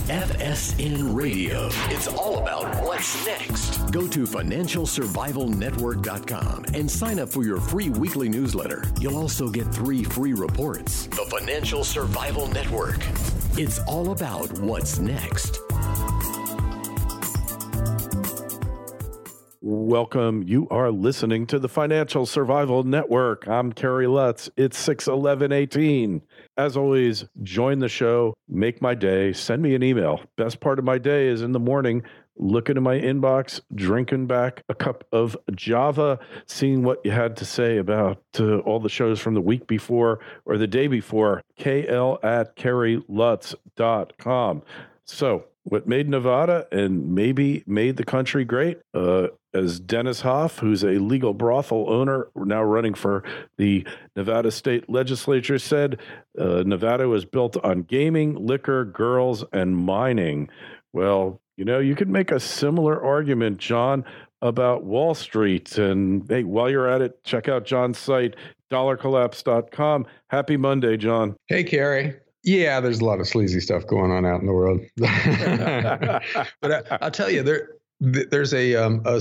FSN Radio. It's all about what's next. Go to financialsurvivalnetwork.com and sign up for your free weekly newsletter. You'll also get 3 free reports. The Financial Survival Network. It's all about what's next. Welcome. You are listening to the Financial Survival Network. I'm Kerry Lutz. It's 6/11/18. As always, join the show, make my day, send me an email. Best part of my day is in the morning, looking in my inbox, drinking back a cup of Java, seeing what you had to say about all the shows from the week before or the day before, kl@kerrylutz.com. So, what made Nevada and maybe made the country great? As Dennis Hoff, who's a legal brothel owner, now running for the Nevada State Legislature, said, Nevada was built on gaming, liquor, girls, and mining. Well, you know, you could make a similar argument, John, about Wall Street. And hey, while you're at it, check out John's site, dollarcollapse.com. Happy Monday, John. Hey, Kerry. Yeah, there's a lot of sleazy stuff going on out in the world. But I'll tell you, there's a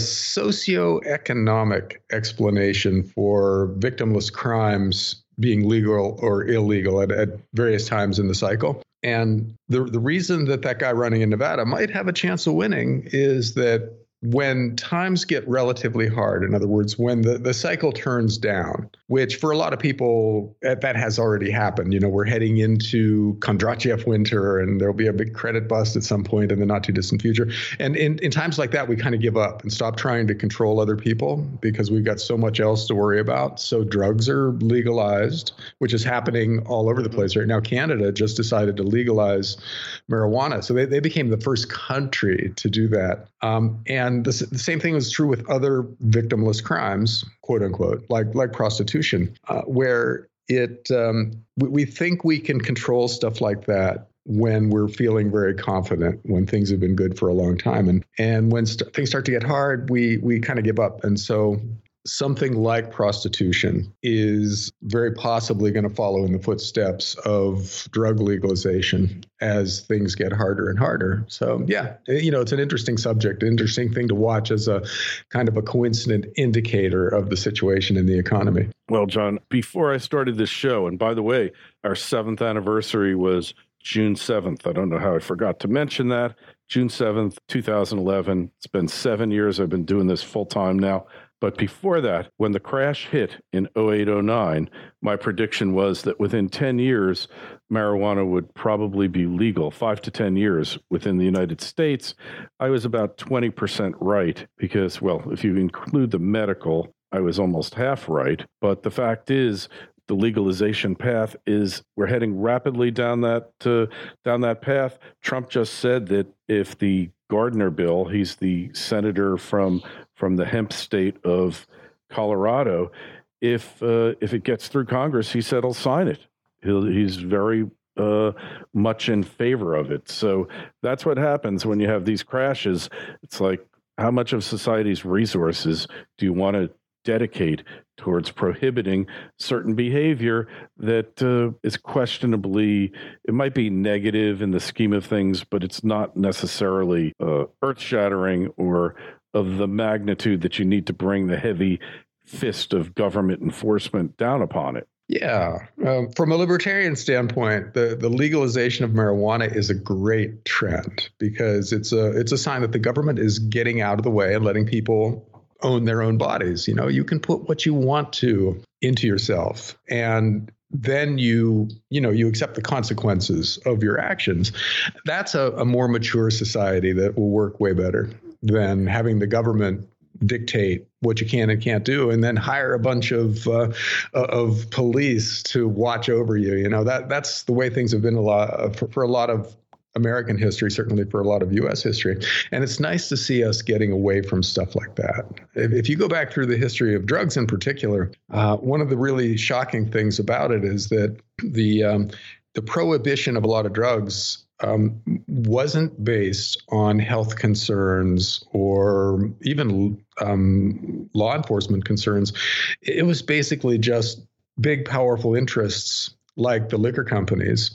socioeconomic explanation for victimless crimes being legal or illegal at various times in the cycle. And the reason that guy running in Nevada might have a chance of winning is that when times get relatively hard, in other words, when the cycle turns down, which for a lot of people, that has already happened. You know, we're heading into Kondratiev winter and there'll be a big credit bust at some point in the not too distant future. And in times like that, we kind of give up and stop trying to control other people because we've got so much else to worry about. So drugs are legalized, which is happening all over the place right now. Canada just decided to legalize marijuana. So they became the first country to do that. And the same thing is true with other victimless crimes, quote unquote, like prostitution, where we think we can control stuff like that when we're feeling very confident, when things have been good for a long time. And when things start to get hard, we kind of give up. And so something like prostitution is very possibly going to follow in the footsteps of drug legalization as things get harder and harder. So, yeah, you know, it's an interesting subject, interesting thing to watch as a kind of a coincident indicator of the situation in the economy. Well, John, before I started this show, and by the way, our 7th anniversary was June 7th. I don't know how I forgot to mention that. June 7th, 2011. It's been 7 years. I've been doing this full time now. But before that, when the crash hit in 08-09, my prediction was that within 10 years, marijuana would probably be legal, 5 to 10 years within the United States. I was about 20% right because, well, if you include the medical, I was almost half right. But the fact is, the legalization path we're heading rapidly down that path. Trump just said that if the Gardner bill, he's the senator from the hemp state of Colorado, if it gets through Congress, he said he'll sign it. He's very much in favor of it. So that's what happens when you have these crashes. It's like, how much of society's resources do you want to dedicate towards prohibiting certain behavior that is questionably, it might be negative in the scheme of things, but it's not necessarily earth-shattering or of the magnitude that you need to bring the heavy fist of government enforcement down upon it. Yeah. From a libertarian standpoint, the legalization of marijuana is a great trend because it's a sign that the government is getting out of the way and letting people own their own bodies. You know, you can put what you want to into yourself, and then you accept the consequences of your actions. That's a more mature society that will work way better than having the government dictate what you can and can't do, and then hire a bunch of police to watch over you. You know, that's the way things have been for a lot of American history, certainly for a lot of U.S. history. And it's nice to see us getting away from stuff like that. If you go back through the history of drugs in particular, one of the really shocking things about it is that the prohibition of a lot of drugs wasn't based on health concerns or even law enforcement concerns. It was basically just big, powerful interests like the liquor companies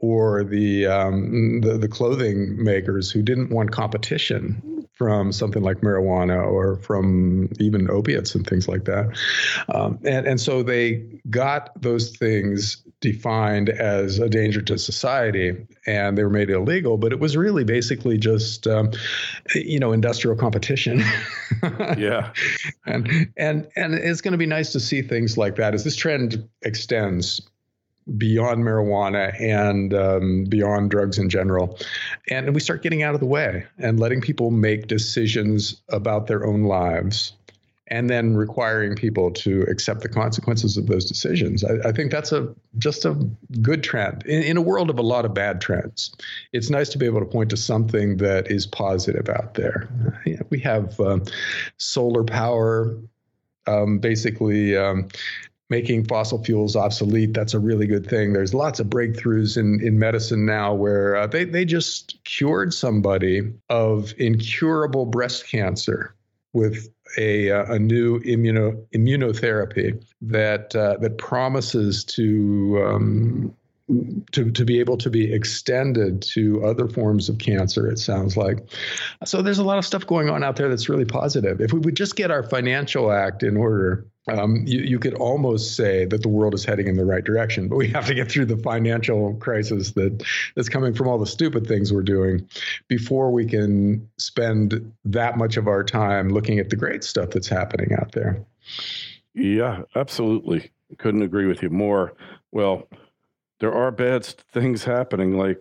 or the clothing makers who didn't want competition from something like marijuana or from even opiates and things like that. And so they got those things defined as a danger to society, and they were made illegal, but it was really basically just, industrial competition. Yeah. And it's going to be nice to see things like that as this trend extends beyond marijuana and beyond drugs in general. And we start getting out of the way and letting people make decisions about their own lives, and then requiring people to accept the consequences of those decisions. I think that's just a good trend. In a world of a lot of bad trends, it's nice to be able to point to something that is positive out there. We have solar power, basically making fossil fuels obsolete. That's a really good thing. There's lots of breakthroughs in medicine now where they just cured somebody of incurable breast cancer with a new immunotherapy that promises to be able to be extended to other forms of cancer, it sounds like. So there's a lot of stuff going on out there that's really positive. If we would just get our financial act in order, you could almost say that the world is heading in the right direction, but we have to get through the financial crisis that's coming from all the stupid things we're doing before we can spend that much of our time looking at the great stuff that's happening out there. Yeah, absolutely. Couldn't agree with you more. Well, there are bad things happening, like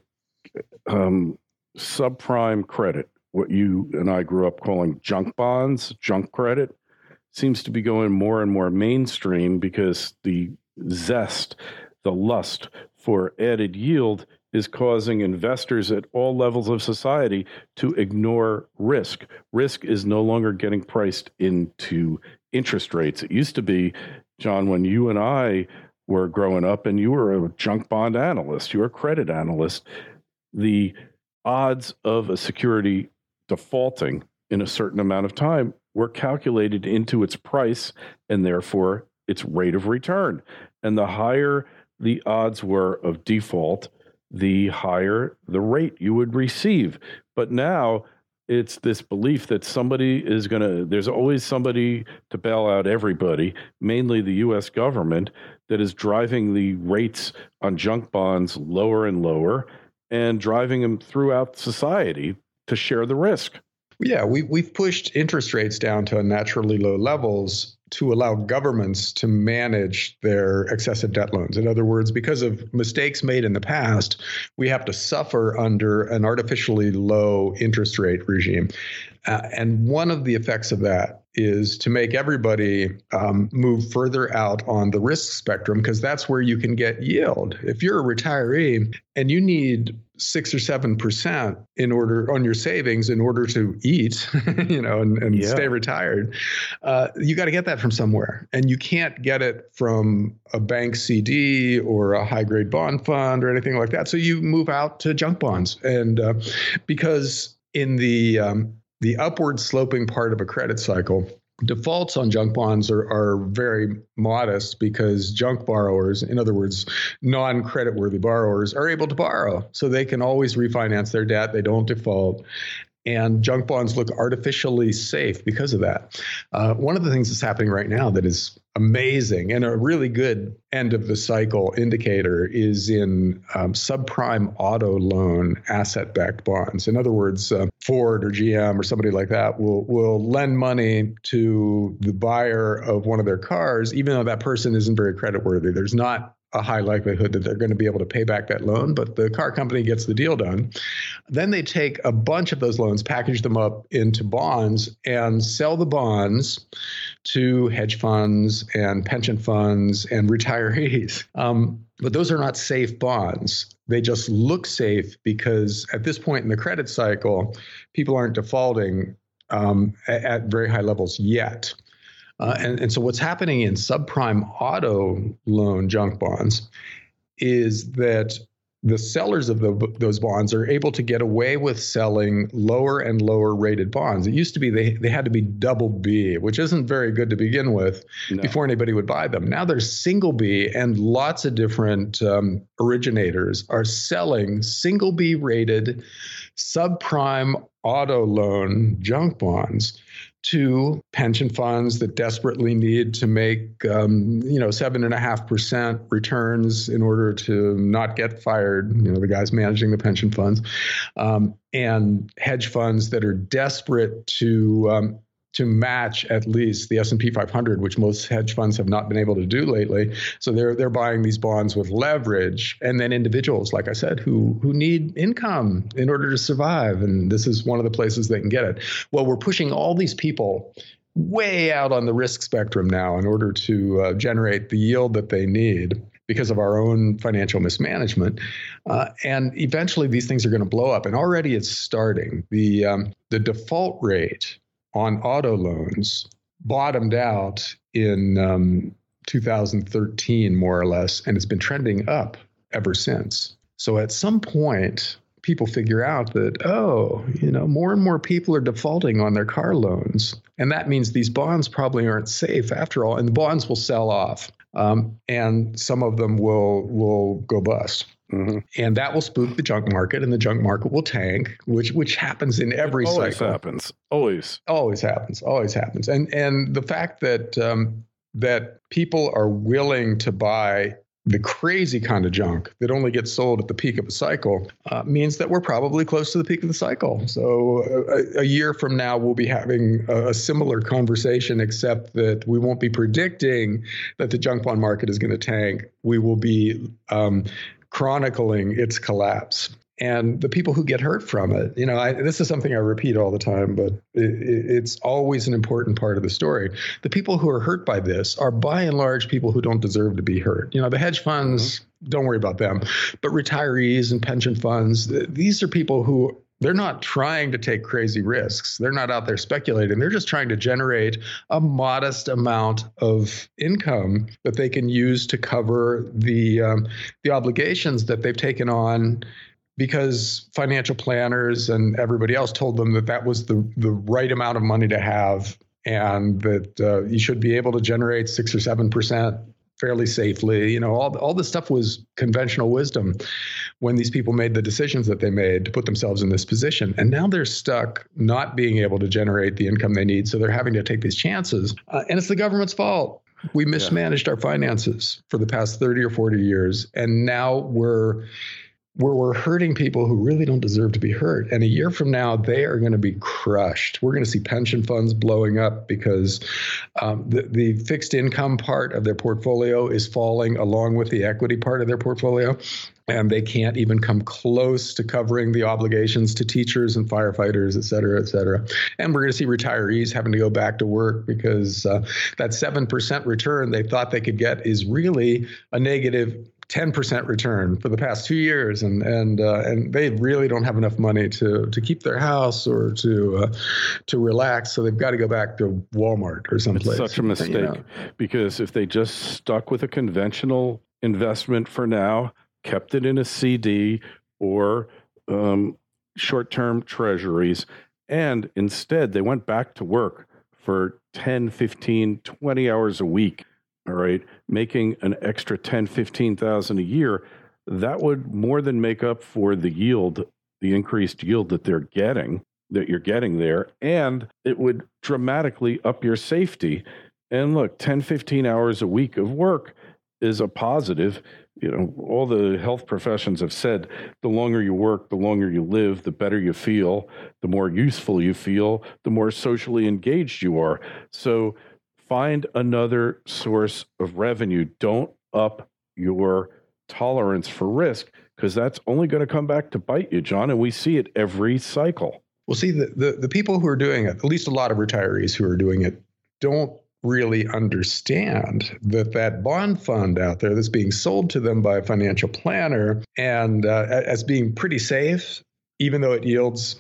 subprime credit, what you and I grew up calling junk bonds, junk credit, seems to be going more and more mainstream because the zest, the lust for added yield is causing investors at all levels of society to ignore risk. Risk is no longer getting priced into interest rates. It used to be, John, when you and I were growing up and you were a junk bond analyst, you were a credit analyst, the odds of a security defaulting in a certain amount of time were calculated into its price and therefore its rate of return. And the higher the odds were of default, the higher the rate you would receive. But now it's this belief that there's always somebody to bail out everybody, mainly the U.S. government, that is driving the rates on junk bonds lower and lower and driving them throughout society to share the risk. Yeah, we've pushed interest rates down to unnaturally low levels to allow governments to manage their excessive debt loans. In other words, because of mistakes made in the past, we have to suffer under an artificially low interest rate regime. And one of the effects of that is to make everybody move further out on the risk spectrum, because that's where you can get yield. If you're a retiree and you need 6 or 7% in order on your savings in order to eat, and stay retired, you got to get that from somewhere, and you can't get it from a bank CD or a high grade bond fund or anything like that. So you move out to junk bonds, and because in the upward sloping part of a credit cycle, defaults on junk bonds are very modest because junk borrowers, in other words, non-creditworthy borrowers, are able to borrow. So they can always refinance their debt. They don't default. And junk bonds look artificially safe because of that. One of the things that's happening right now that is amazing and a really good end of the cycle indicator is in subprime auto loan asset-backed bonds. In other words, Ford or GM or somebody like that will lend money to the buyer of one of their cars, even though that person isn't very creditworthy. There's not a high likelihood that they're going to be able to pay back that loan, but the car company gets the deal done. Then they take a bunch of those loans, package them up into bonds, and sell the bonds to hedge funds and pension funds and retirees. But those are not safe bonds. They just look safe because at this point in the credit cycle, people aren't defaulting at very high levels yet. And so what's happening in subprime auto loan junk bonds is that the sellers of those bonds are able to get away with selling lower and lower rated bonds. It used to be they had to be double B, which isn't very good to begin with, before anybody would buy them. Now there's single B, and lots of different originators are selling single B rated subprime auto loan junk bonds to pension funds that desperately need to make 7.5% returns in order to not get fired. The guys managing the pension funds, and hedge funds that are desperate to match at least the S&P 500, which most hedge funds have not been able to do lately. So they're buying these bonds with leverage, and then individuals, like I said, who need income in order to survive. And this is one of the places they can get it. Well, we're pushing all these people way out on the risk spectrum now in order to generate the yield that they need because of our own financial mismanagement. And eventually these things are going to blow up. And already it's starting. The default rate on auto loans bottomed out in 2013, more or less, and it's been trending up ever since. So at some point, people figure out that, more and more people are defaulting on their car loans. And that means these bonds probably aren't safe after all, and the bonds will sell off. And some of them will go bust. Mm-hmm. And that will spook the junk market, and the junk market will tank, which happens in every cycle. Always happens. And the fact that people are willing to buy the crazy kind of junk that only gets sold at the peak of a cycle means that we're probably close to the peak of the cycle. So a year from now, we'll be having a similar conversation, except that we won't be predicting that the junk bond market is going to tank. We will be chronicling its collapse. And the people who get hurt from it, this is something I repeat all the time, but it's always an important part of the story. The people who are hurt by this are by and large people who don't deserve to be hurt. The hedge funds, don't worry about them, but retirees and pension funds, these are people who, they're not trying to take crazy risks. They're not out there speculating. They're just trying to generate a modest amount of income that they can use to cover the obligations that they've taken on, because financial planners and everybody else told them that was the right amount of money to have, and that you should be able to generate 6 or 7% fairly safely. All this stuff was conventional wisdom when these people made the decisions that they made to put themselves in this position. And now they're stuck not being able to generate the income they need. So they're having to take these chances. And it's the government's fault. We mismanaged our finances for the past 30 or 40 years. And now we're hurting people who really don't deserve to be hurt. And a year from now, they are going to be crushed. We're going to see pension funds blowing up because the fixed income part of their portfolio is falling along with the equity part of their portfolio. And they can't even come close to covering the obligations to teachers and firefighters, et cetera, et cetera. And we're going to see retirees having to go back to work because that 7% return they thought they could get is really a negative 10% return for the past 2 years, and they really don't have enough money to keep their house or to relax, so they've got to go back to Walmart or someplace. It's such a mistake, because if they just stuck with a conventional investment for now, kept it in a CD or short-term treasuries, and instead they went back to work for 10, 15, 20 hours a week, all right, making an extra 10, 15,000 a year, that would more than make up for the yield, the increased yield that you're getting there. And it would dramatically up your safety. And look, 10, 15 hours a week of work is a positive. All the health professions have said, the longer you work, the longer you live, the better you feel, the more useful you feel, the more socially engaged you are. So find another source of revenue. Don't up your tolerance for risk, because that's only going to come back to bite you, John. And we see it every cycle. Well, see, the people who are doing it, at least a lot of retirees who are doing it, don't really understand that bond fund out there that's being sold to them by a financial planner and as being pretty safe, even though it yields,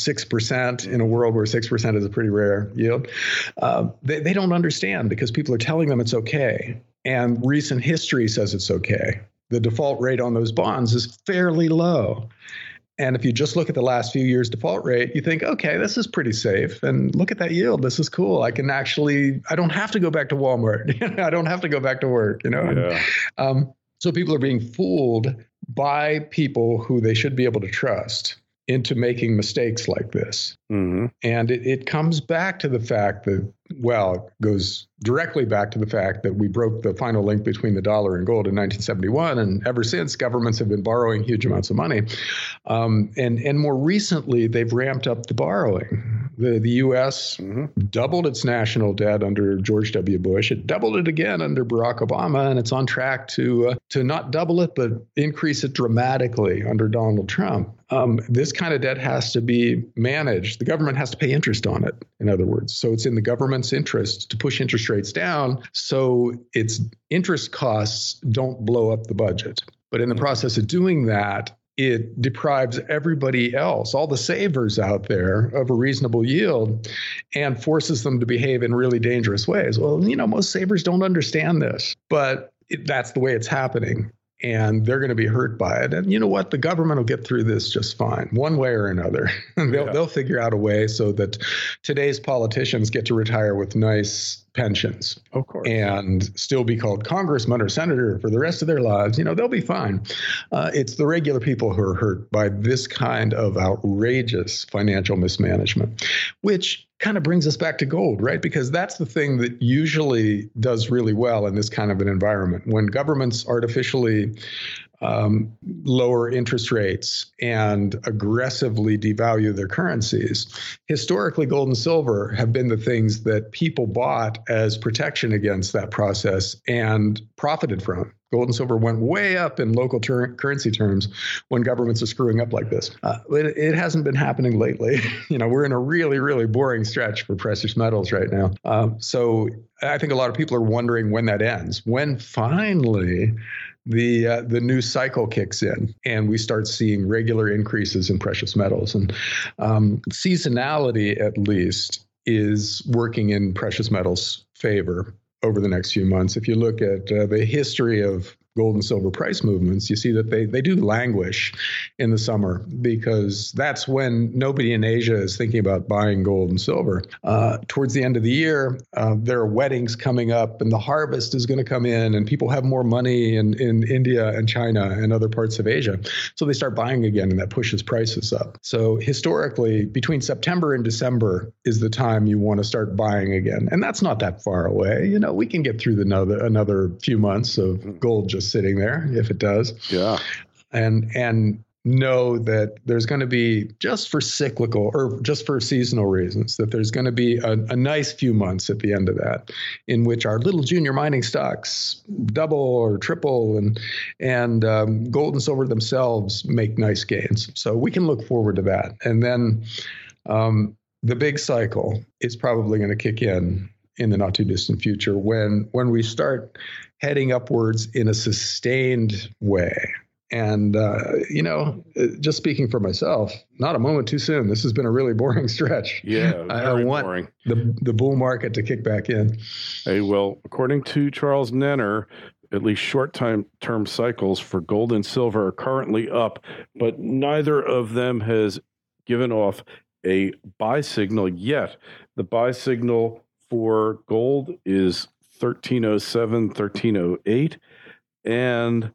6% in a world where 6% is a pretty rare yield, they don't understand, because people are telling them it's okay. And recent history says it's okay. the default rate on those bonds is fairly low. And if you just look at the last few years' default rate, you think, okay, this is pretty safe. And look at that yield. This is cool. I don't have to go back to Walmart. I don't have to go back to work, Yeah. So people are being fooled by people who they should be able to trust into making mistakes like this. Mm-hmm. And it comes back to the fact that, well, it goes directly back to the fact that we broke the final link between the dollar and gold in 1971. And ever since, governments have been borrowing huge amounts of money. And more recently, they've ramped up the borrowing. The U.S. doubled its national debt under George W. Bush. It doubled it again under Barack Obama, and it's on track to not double it, but increase it dramatically under Donald Trump. This kind of debt has to be managed. The government has to pay interest on it, in other words. So it's in the government's interest to push interest rates down so its interest costs don't blow up the budget. But in the process of doing that, it deprives everybody else, all the savers out there, of a reasonable yield and forces them to behave in really dangerous ways. Well, most savers don't understand this, but that's the way it's happening. And they're going to be hurt by it. And you know what? The government will get through this just fine, one way or another. They'll figure out a way so that today's politicians get to retire with nice pensions, of course, and still be called congressman or senator for the rest of their lives. They'll be fine. It's the regular people who are hurt by this kind of outrageous financial mismanagement, which kind of brings us back to gold, right? Because that's the thing that usually does really well in this kind of an environment. When governments artificially lower interest rates and aggressively devalue their currencies, historically, gold and silver have been the things that people bought as protection against that process and profited from. Gold and silver went way up in local currency terms when governments are screwing up like this. It hasn't been happening lately. We're in a really, really boring stretch for precious metals right now. So I think a lot of people are wondering when that ends, when finally the new cycle kicks in and we start seeing regular increases in precious metals. And seasonality, at least, is working in precious metals' favor over the next few months. If you look at the history of gold and silver price movements, you see that they do languish in the summer because that's when nobody in Asia is thinking about buying gold and silver. Towards the end of the year, there are weddings coming up and the harvest is going to come in and people have more money in India and China and other parts of Asia. So they start buying again and that pushes prices up. So historically, between September and December is the time you want to start buying again. And that's not that far away. We can get through another few months of gold just sitting there if it does. Yeah. And know that there's going to be, just for cyclical or just for seasonal reasons, that there's going to be a nice few months at the end of that in which our little junior mining stocks double or triple and gold and silver themselves make nice gains. So we can look forward to that. And then the big cycle is probably going to kick in the not too distant future when we start heading upwards in a sustained way. And, just speaking for myself, not a moment too soon. This has been a really boring stretch. Yeah, I want boring. The bull market to kick back in. Hey, well, according to Charles Nenner, at least short-term cycles for gold and silver are currently up, but neither of them has given off a buy signal yet. The buy signal for gold is 1307, 1308, and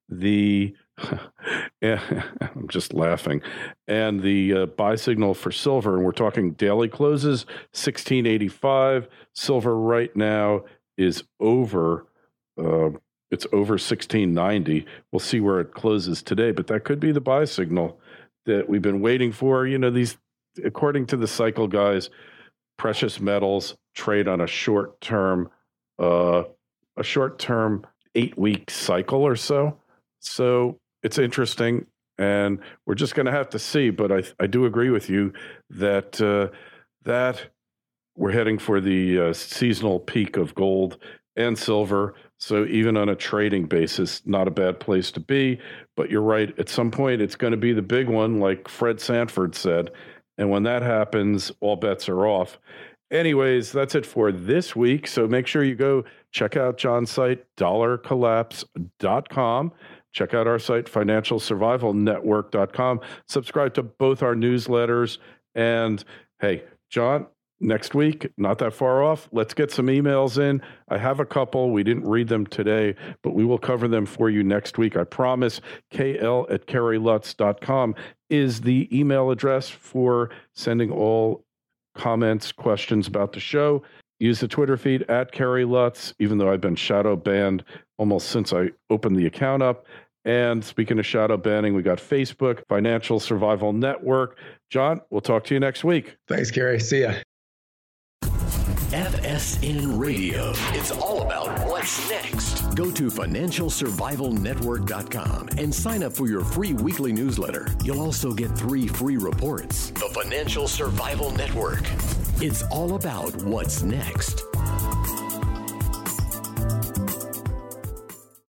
I'm just laughing. And the buy signal for silver, and we're talking daily closes, 1685. Silver right now is over. It's over 1690. We'll see where it closes today, but that could be the buy signal that we've been waiting for. These, according to the cycle guys, precious metals trade on a short-term 8-week cycle or so. So it's interesting, and we're just going to have to see. But I do agree with you that that we're heading for the seasonal peak of gold and silver. So even on a trading basis, not a bad place to be. But you're right. At some point, it's going to be the big one, like Fred Sanford said. And when that happens, all bets are off. Anyways, that's it for this week. So make sure you go check out John's site, dollarcollapse.com. check out our site, financialsurvivalnetwork.com. Subscribe to both our newsletters. And hey, John, next week, not that far off, let's get some emails in. I have a couple. We didn't read them today, but we will cover them for you next week. I promise. KL@KerryLutz.com is the email address for sending all comments, questions about the show. Use the Twitter feed @KerryLutz, even though I've been shadow banned almost since I opened the account up. And speaking of shadow banning, we got Facebook, Financial Survival Network. John, we'll talk to you next week. Thanks, Kerry. See ya. FSN Radio. It's all about what's next. Go to financialsurvivalnetwork.com and sign up for your free weekly newsletter. You'll also get 3 free reports. The Financial Survival Network. It's all about what's next.